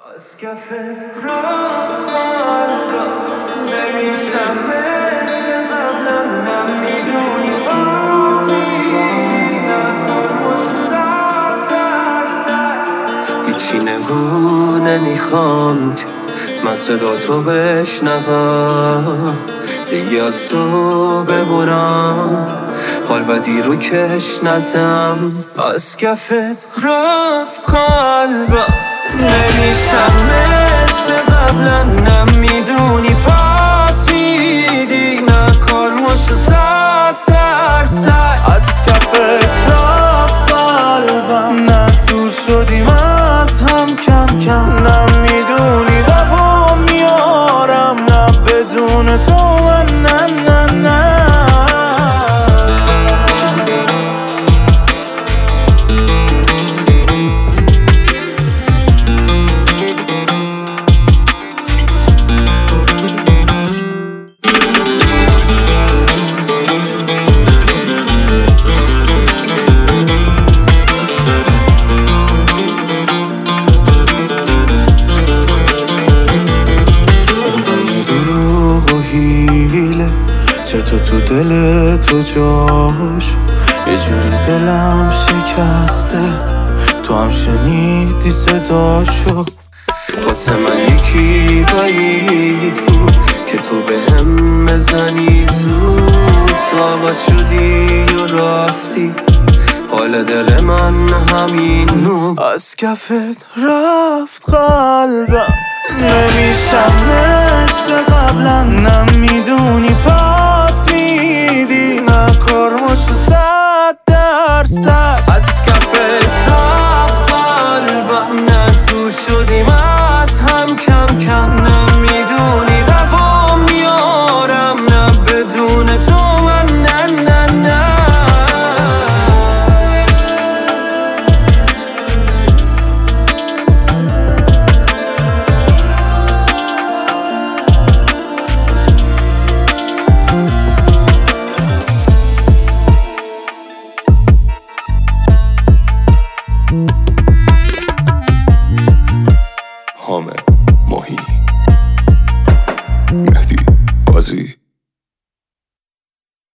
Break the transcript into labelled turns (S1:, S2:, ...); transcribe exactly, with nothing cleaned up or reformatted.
S1: از کفت رفت قلبم نمیشم مثل قبلا نمیدونی بازی نکن باشه صد درصد هیچی نگو نمیخوام که من صدا تو بشنوم دیگه از تو ببرم حال بدی رو کش ندم از کفت رفت قلبم نمیشم مثل قبلا نمیدونی پاس میدی نکار باشه صد درصد
S2: از کفت رفت قلبم نه دور شدیم از هم کم کم نمیدونی دوام میارم نه بدون تو من نه نه نه چه تو تو دل تو جاش یه جوری دلم شکسته تو هم شنیدی صداشو
S1: واسه من یکی بعید بود که تو به هم بزنی زود تو آغاز شدی و رفتی حال دل من همینو
S2: از کفت رفت قلبم نمیشم مثل قبلا نمیدونی پاس میدی نکار باشه صد درصد
S1: از کفت رفت قلبم نه دور شدیم از هم کم کم نمیدونی دوام میارم نه بدون تو من نه نه نه
S2: Mm-hmm.